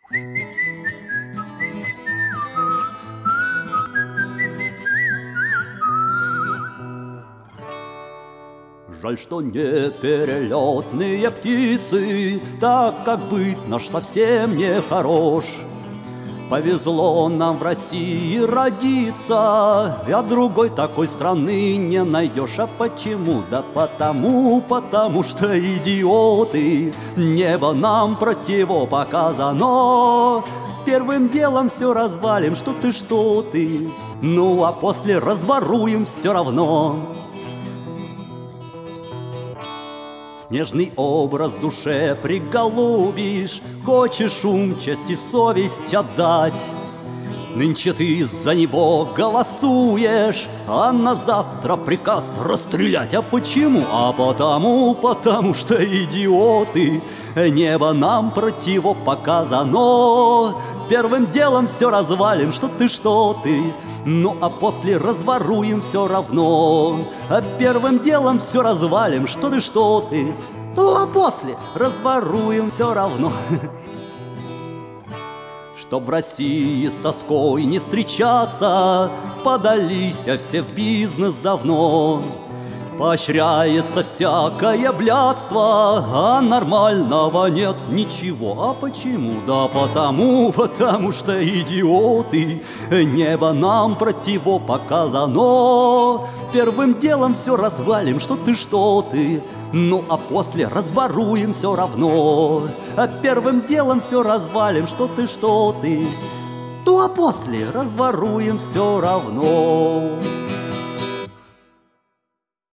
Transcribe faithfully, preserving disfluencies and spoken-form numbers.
Жаль, что не перелетные птицы, так как быть наш совсем не хорош. Повезло нам в России родиться, а другой такой страны не найдешь. А почему? Да потому, потому что идиоты. Небо нам противопоказано. Первым делом все развалим, что ты, что ты. Ну а после разворуем все равно. Нежный образ душе приголубишь, хочешь ум, честь и совесть отдать. Нынче ты за него голосуешь, а на завтра приказ расстрелять. А почему? А потому, потому что идиоты. Небо нам противопоказано. Первым делом все развалим, что ты, что ты. Ну а после разворуем все равно. А первым делом все развалим, что ты, что ты. Ну а после разворуем все равно. Чтоб в России с тоской не встречаться, подались все в бизнес давно. Поощряется всякое блядство, а нормального нет ничего. А почему? Да потому, потому что идиоты. Небо нам противопоказано. Первым делом все развалим, что ты, что ты. Ну а после разворуем все равно. А первым делом все развалим, что ты, что ты. Ну а после разворуем все равно.